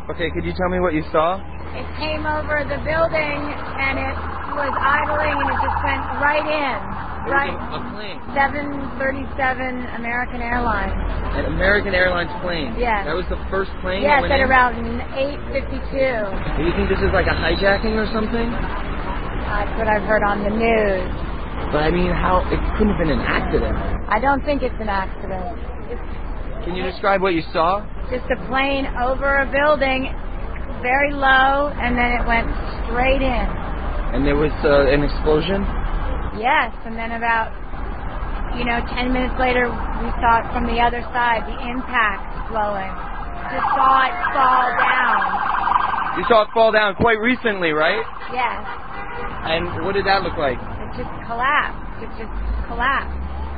Okay, could you tell me what you saw? It came over the building and it was idling and it just went right in. Right. A plane. 737 American Airlines. An American Airlines plane? Yes. That was the first plane yes, that went at in? around 8:52. Do you think this is like a hijacking or something? That's what I've heard on the news. But I mean, it couldn't have been an accident. I don't think it's an accident. Can you describe what you saw? Just a plane over a building, very low, and then it went straight in. And there was an explosion? Yes, and then about, 10 minutes later, we saw it from the other side, the impact flowing. Just saw it fall down. You saw it fall down quite recently, right? Yes. And what did that look like? It just collapsed. It just collapsed.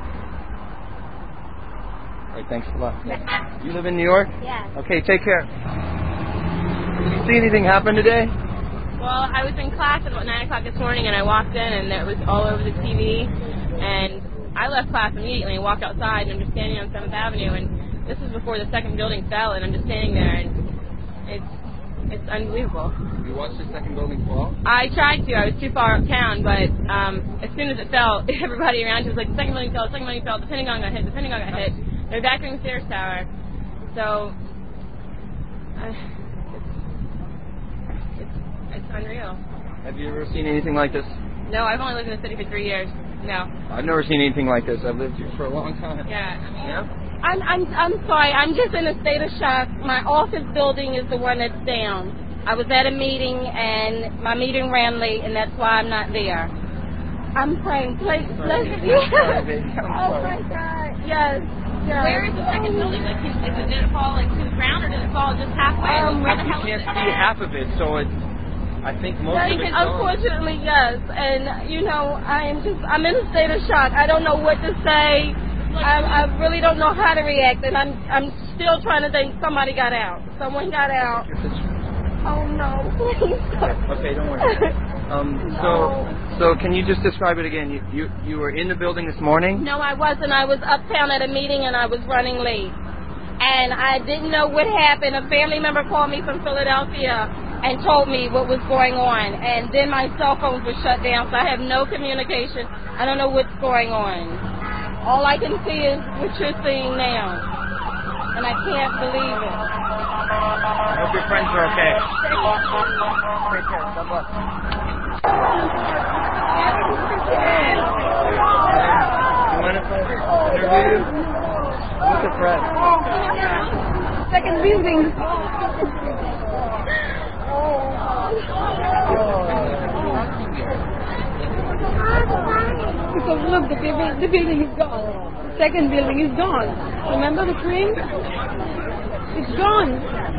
All right, thanks a lot. You live in New York? Yes. Okay, take care. Did you see anything happen today? Well, I was in class at about 9 o'clock this morning, and I walked in, and it was all over the TV. And I left class immediately and walked outside, and I'm just standing on 7th Avenue, and this was before the second building fell, and I'm just standing there, and it's unbelievable. You watched the second building fall? I tried to. I was too far uptown, but as soon as it fell, everybody around was like, the second building fell, the second building fell, the Pentagon got hit, the Pentagon got hit. They're evacuating the Sears Tower. So, it's unreal. Have you ever seen anything like this? No, I've only lived in the city for 3 years. No. I've never seen anything like this. I've lived here for a long time. Yeah. I mean, yeah? I'm sorry. I'm just in a state of shock. My office building is the one that's down. I was at a meeting and my meeting ran late, and that's why I'm not there. I'm praying. Please, bless you. Oh my God. Yes. Where is the second building? Like, did it fall to the ground, or did it fall just halfway? Where the You hell can't is it? see half of it, so I think most of it's gone. Unfortunately, yes. And I'm in a state of shock. I don't know what to say. I really don't know how to react, and I'm still trying to think somebody got out. Someone got out. Oh no, please. Okay, don't worry. So can you just describe it again? You were in the building this morning? No, I wasn't. I was uptown at a meeting and I was running late. And I didn't know what happened. A family member called me from Philadelphia and told me what was going on. And then my cell phones were shut down, so I have no communication. I don't know what's going on. All I can see is what you're seeing now. And I can't believe it. I hope your friends are okay. Take care. God bless. You mind if I interview you? What's the threat? Second building. Because look, the building is gone. The second building is gone. Remember the crane? It's gone.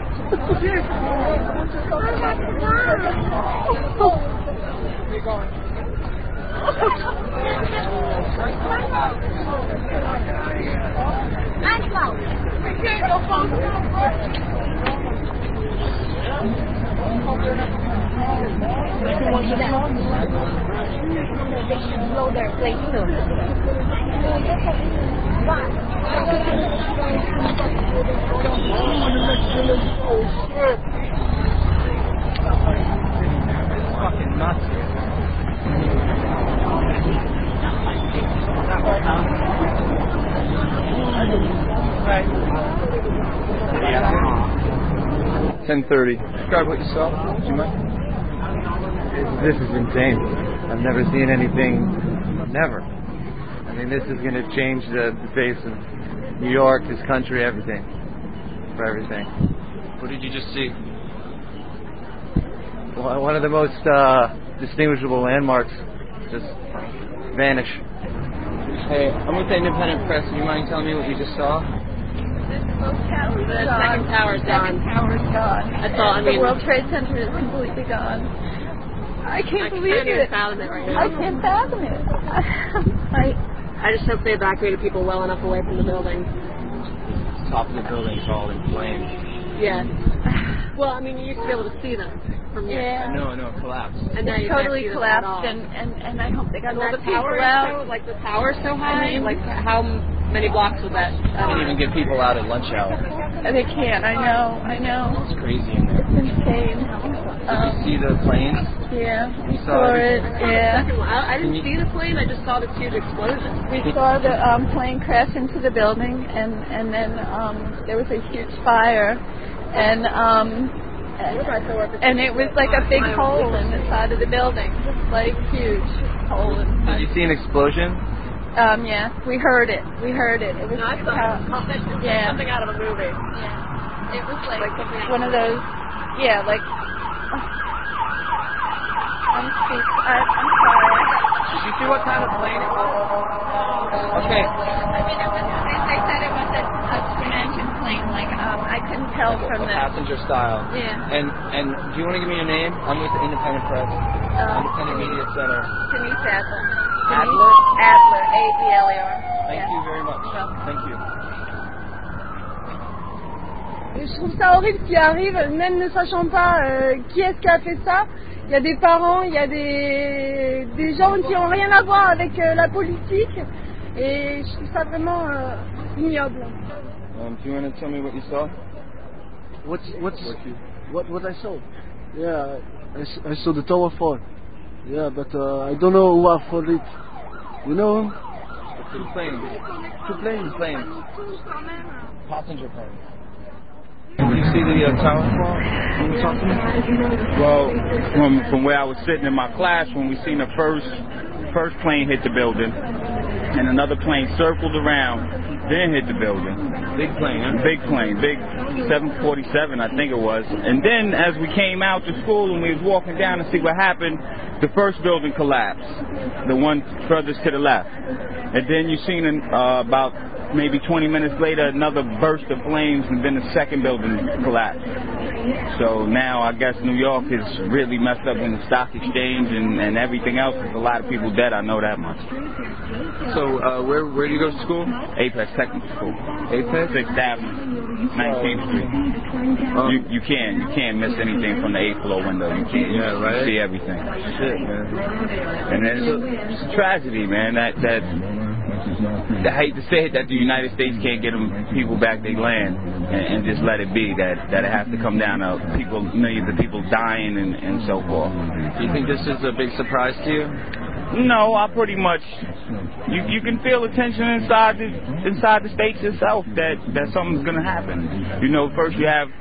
They should blow their place too. Fucking nuts. Right. 10:30. Describe what you saw. Do you mind? This is insane. I've never seen anything. Never. I mean, this is going to change the face of New York, this country, everything. For everything. What did you just see? Well, one of the most distinguishable landmarks just vanish. Hey, I'm with the Independent Press. Do you mind telling me what you just saw? The second tower's gone. Tower's gone. That's all. I mean, the World Trade Center is completely gone. I can't believe it. Fathom it right now. I can't fathom it. I just hope they evacuated people well enough away from the building. The top of the building's all in flames. Yes. Well, I mean, you used to be able to see them from here. Yeah. I know, it collapsed. And now you Totally can't see them at collapsed, all. and I hope they got And all that the people tower out. is so, like the tower's so high. I mean, like how many blocks with that. Can't even get people out at lunch hour. They can't. I know. It's crazy in there. It's insane. Did you see the planes? Yeah, we saw saw it. Yeah. I didn't see the plane. I just saw this huge explosion. We saw the plane crash into the building, and then there was a huge fire, and it was like a big hole in the side of the building, like huge hole. Did you see an explosion? Yeah, we heard it. It was something out of a movie. Yeah, it was like one of those. Yeah, like. I'm sorry. Did you see what kind of plane it was? Okay. I mean, they said it was a twin-engine plane. Like, I couldn't tell from the passenger style. Yeah. And do you want to give me your name? I'm with the Independent Press, Independent Media Center. Denise Adler. Adler? Adler, A-D-L-E-R. Thank you very much. Thank you. Je trouve ça horrible ce qui arrive, même ne sachant pas qui est-ce qui a fait ça. Il y a des parents, il y a des gens qui n'ont rien à voir avec la politique, et je trouve ça vraiment ignoble. Do you want to tell me what you saw? What I saw? Yeah, I saw the tower fall. Yeah, but I don't know who are for it. You know? Two planes. Passenger planes. Did you see the tower fall? Can you talk to me? Well, from where I was sitting in my class, when we seen the first plane hit the building, and another plane circled around, then hit the building. Big plane, huh? Big 747, I think it was. And then as we came out to school and we was walking down to see what happened, the first building collapsed, the one furthest to the left. And then you seen about maybe 20 minutes later another burst of flames, and then the second building collapsed. So now I guess New York is really messed up in the stock exchange and everything else. There's a lot of people dead, I know that much. So where do you go to school? Apex Technical School. Apex? 6th Avenue, 19th Street. You can't miss anything from the 8th floor window. You can't. Yeah, right. You see everything. Shit, man. And then it's a tragedy, man. That I hate to say it, that the United States can't get people back their land and just let it be. That it has to come down to millions of people dying and so forth. Do you think this is a big surprise to you? No, I pretty much. You can feel the tension inside the states itself that something's gonna happen. You know, first you have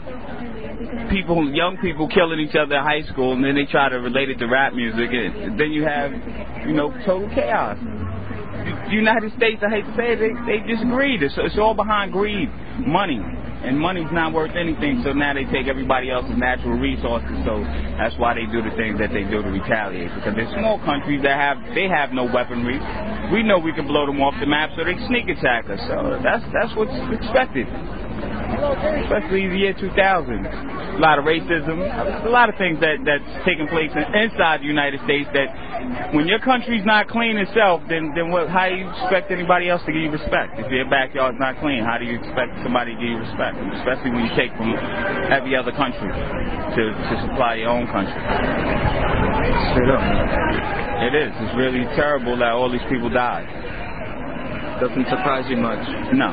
young people killing each other in high school, and then they try to relate it to rap music, and then you have, total chaos. The United States, I hate to say it, they just greed. It's all behind greed, money. And money's not worth anything, so now they take everybody else's natural resources, so that's why they do the things that they do to retaliate. Because there's small countries that have no weaponry. We know we can blow them off the map, so they sneak attack us. So that's what's expected. Especially the year 2000. A lot of racism, a lot of things that's taking place inside the United States that when your country's not clean itself, then how do you expect anybody else to give you respect? If your backyard's not clean, how do you expect somebody to give you respect? Especially when you take from every other country to supply your own country. Straight up. It is. It's really terrible that all these people died. Doesn't surprise you much? No.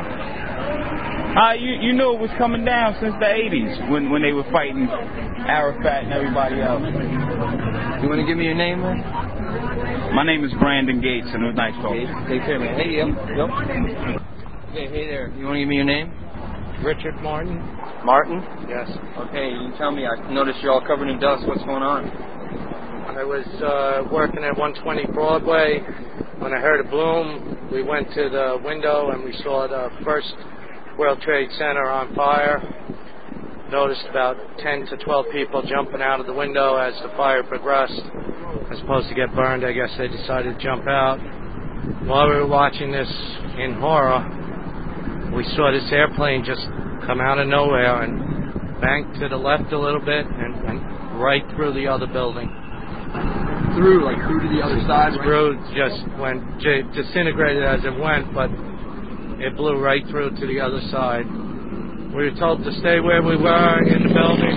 You knew it was coming down since the 80s when they were fighting Arafat and everybody else. You want to give me your name, man? My name is Brandon Gates, and it was nice talking. Take care, man. Hey, yep. Okay, hey there. You want to give me your name? Richard Martin. Martin? Yes. Okay, you tell me. I noticed you're all covered in dust. What's going on? I was working at 120 Broadway. When I heard a boom, we went to the window and we saw the first World Trade Center on fire. Noticed about 10 to 12 people jumping out of the window as the fire progressed. As opposed to get burned, I guess they decided to jump out. While we were watching this in horror, we saw this airplane just come out of nowhere and banked to the left a little bit and went right through the other building. Through to the other side? Through, just went, disintegrated as it went, but it blew right through to the other side. We were told to stay where we were in the building,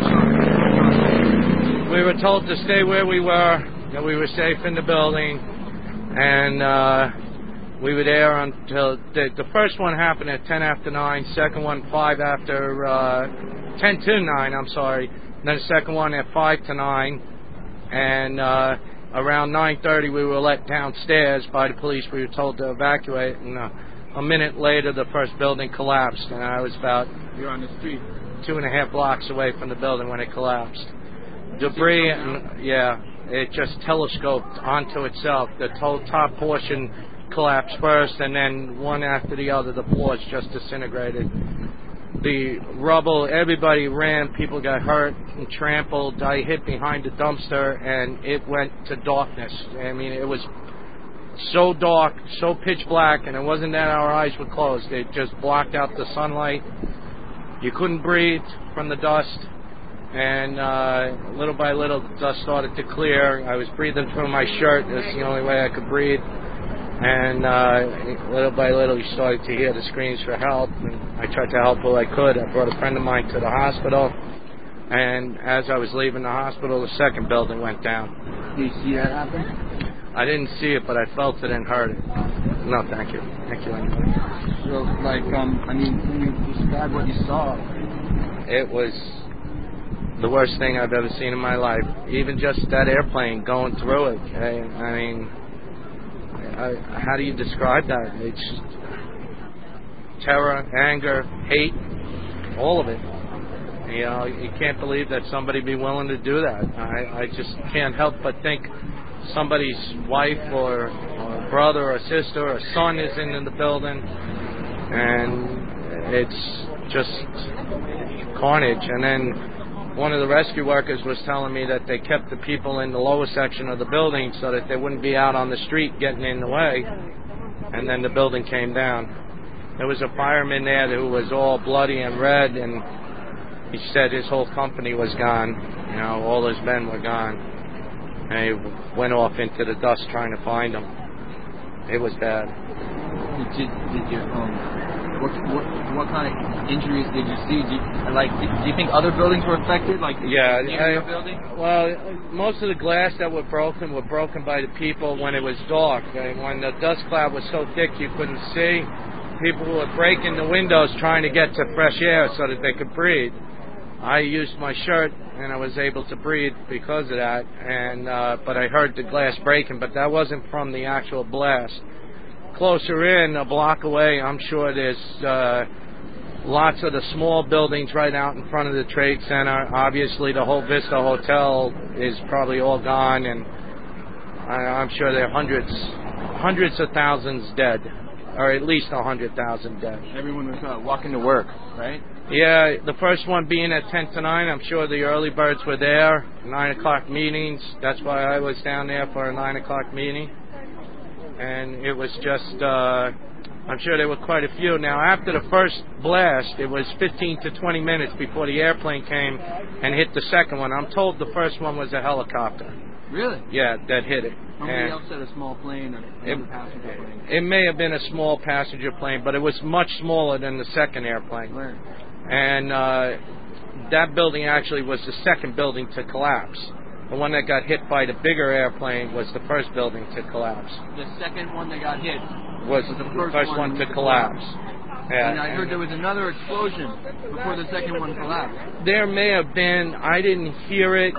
watching. We were told to stay where we were, that we were safe in the building, and We were there until the first one happened at 10 after 9, second one 5 after 10 to 9. I'm sorry. And then the second one at 5 to 9, and around 9:30 we were let downstairs by the police. We were told to evacuate, and a minute later the first building collapsed, and I was about You're on the street 2.5 blocks away from the building when it collapsed. Debris, and it just telescoped onto itself. The top portion collapsed first, and then one after the other, the floors just disintegrated. The rubble, everybody ran, people got hurt and trampled. I hit behind the dumpster, and it went to darkness. I mean, it was so dark, so pitch black, and it wasn't that our eyes were closed. It just blocked out the sunlight. You couldn't breathe from the dust, and little by little, the dust started to clear. I was breathing through my shirt. That's the only way I could breathe. And little by little, you started to hear the screams for help, and I tried to help who I could. I brought a friend of mine to the hospital, and as I was leaving the hospital, the second building went down. Did you see that happen? I didn't see it, but I felt it and heard it. No, thank you. Thank you anyway. So, can you describe what you saw? It was the worst thing I've ever seen in my life. Even just that airplane going through it. I mean, how do you describe that? It's terror, anger, hate, all of it. You know, you can't believe that somebody be willing to do that. I just can't help but think somebody's wife or brother or sister or son is in the building, and it's just carnage. And then one of the rescue workers was telling me that they kept the people in the lower section of the building so that they wouldn't be out on the street getting in the way, and then the building came down. There was a fireman there who was all bloody and red, and he said his whole company was gone. You know, all his men were gone. And he went off into the dust trying to find them. It was bad. What kind of injuries did you see? Do you think other buildings were affected? Your building? Well, most of the glass that were broken by the people when it was dark. When the dust cloud was so thick you couldn't see, people were breaking the windows trying to get to fresh air so that they could breathe. I used my shirt and I was able to breathe because of that, and but I heard the glass breaking, but that wasn't from the actual blast. Closer in, a block away, I'm sure there's lots of the small buildings right out in front of the Trade Center. Obviously, the whole Vista Hotel is probably all gone, and I'm sure there are hundreds of thousands dead, or at least 100,000 dead. Everyone was walking to work, right? Yeah, the first one being at 10 to 9. I'm sure the early birds were there, 9 o'clock meetings. That's why I was down there for a 9 o'clock meeting. And it was just, I'm sure there were quite a few. Now, after the first blast, it was 15 to 20 minutes before the airplane came and hit the second one. I'm told the first one was a helicopter. Really? Yeah, that hit it. Somebody else said a small plane or a passenger plane. It may have been a small passenger plane, but it was much smaller than the second airplane. Right. And that building actually was the second building to collapse. The one that got hit by the bigger airplane was the first building to collapse. The second one that got hit was the first one to collapse. Yeah. And I heard there was another explosion before the second one collapsed. There may have been. I didn't hear it.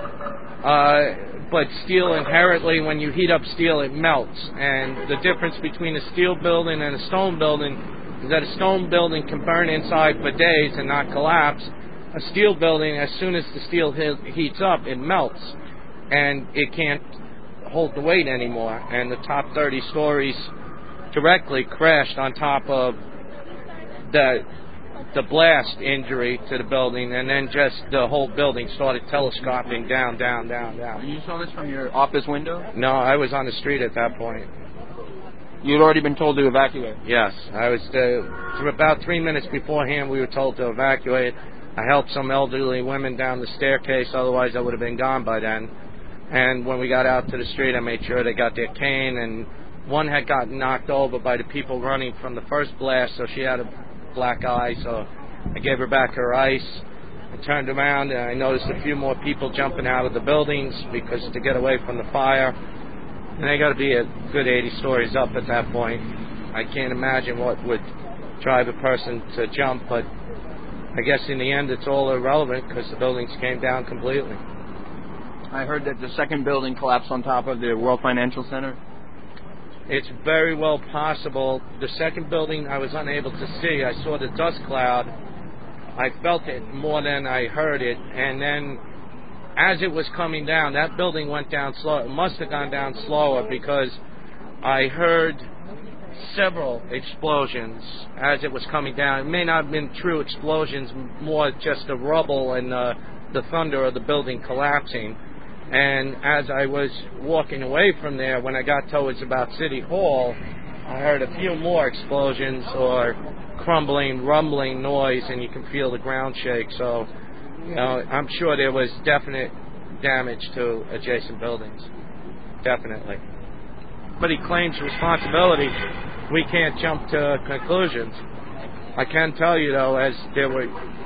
But steel inherently, when you heat up steel, it melts. And the difference between a steel building and a stone building is that a stone building can burn inside for days and not collapse. A steel building, as soon as the steel heats up, it melts. And it can't hold the weight anymore. And the top 30 stories directly crashed on top of the blast injury to the building, and then just the whole building started telescoping down. And you saw this from your office window? No, I was on the street at that point. You'd already been told to evacuate? Yes, I was. About 3 minutes beforehand, we were told to evacuate. I helped some elderly women down the staircase, otherwise I would have been gone by then. And when we got out to the street, I made sure they got their cane, and one had gotten knocked over by the people running from the first blast, so she had a black eye, so I gave her back her ice. I turned around and I noticed a few more people jumping out of the buildings because to get away from the fire. And they got to be a good 80 stories up at that point. I can't imagine what would drive a person to jump, but I guess in the end it's all irrelevant because the buildings came down completely. I heard that the second building collapsed on top of the World Financial Center. It's very well possible. The second building I was unable to see. I saw the dust cloud. I felt it more than I heard it. And then as it was coming down, that building went down slow. It must have gone down slower because I heard several explosions as it was coming down. It may not have been true explosions, more just the rubble and the thunder of the building collapsing. And as I was walking away from there, when I got towards about City Hall, I heard a few more explosions or crumbling, rumbling noise, and you can feel the ground shake. So, you know, I'm sure there was definite damage to adjacent buildings. Definitely. But he claims responsibility. We can't jump to conclusions. I can tell you, though, as there were,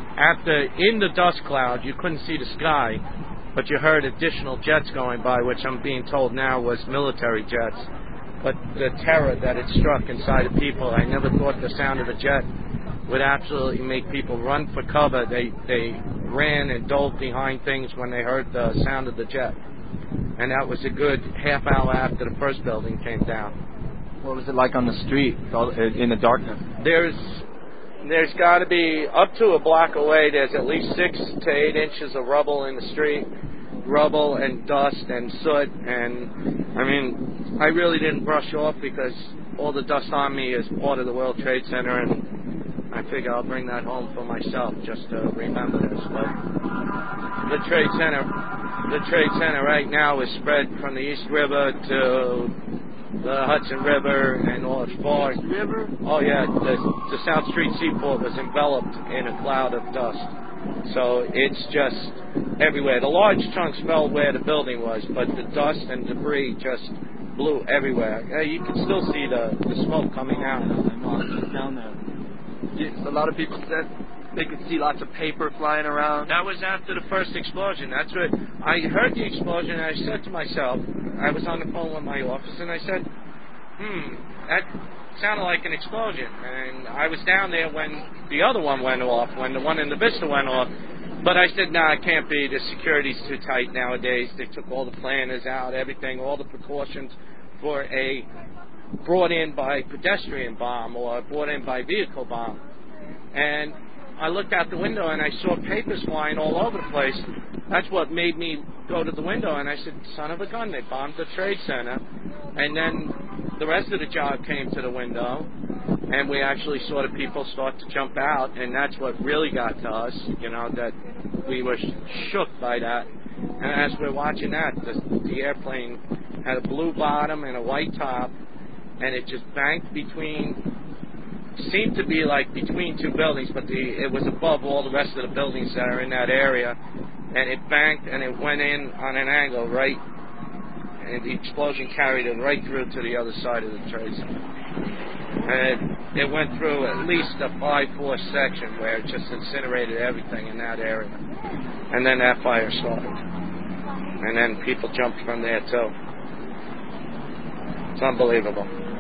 in the dust cloud, you couldn't see the sky, but you heard additional jets going by, which I'm being told now was military jets. But the terror that it struck inside of people, I never thought the sound of a jet would absolutely make people run for cover. They ran and dove behind things when they heard the sound of the jet. And that was a good half hour after the first building came down. What was it like on the street in the darkness? There's got to be, up to a block away, there's at least 6 to 8 inches of rubble in the street. Rubble and dust and soot. And, I mean, I really didn't brush off because all the dust on me is part of the World Trade Center, and I figure I'll bring that home for myself just to remember this. But the Trade Center right now is spread from the East River to the Hudson River and all as far as river. Oh yeah, the South Street Seaport was enveloped in a cloud of dust, so it's just everywhere. The large chunks fell where the building was, but the dust and debris just blew everywhere. You can still see the smoke coming out. I know, I was just down there. A lot of people said they could see lots of paper flying around. That was after the first explosion. That's what I heard the explosion, and I said to myself, I was on the phone with my office, and I said, that sounded like an explosion. And I was down there when the other one went off, when the one in the Vista went off. But I said, it can't be. The security's too tight nowadays. They took all the planners out, everything, all the precautions for a brought in by pedestrian bomb or brought in by vehicle bomb. And I looked out the window and I saw papers flying all over the place. That's what made me go to the window, and I said, son of a gun, they bombed the Trade Center. And then the rest of the job came to the window, and we actually saw the people start to jump out, and that's what really got to us, that we were shook by that. And as we're watching that, the airplane had a blue bottom and a white top, and it just banked seemed to be like between two buildings, but it was above all the rest of the buildings that are in that area, and it banked and it went in on an angle right, and the explosion carried it right through to the other side of the Trade Center. And it went through at least a 5-4 section where it just incinerated everything in that area. And then that fire started. And then people jumped from there too. It's unbelievable.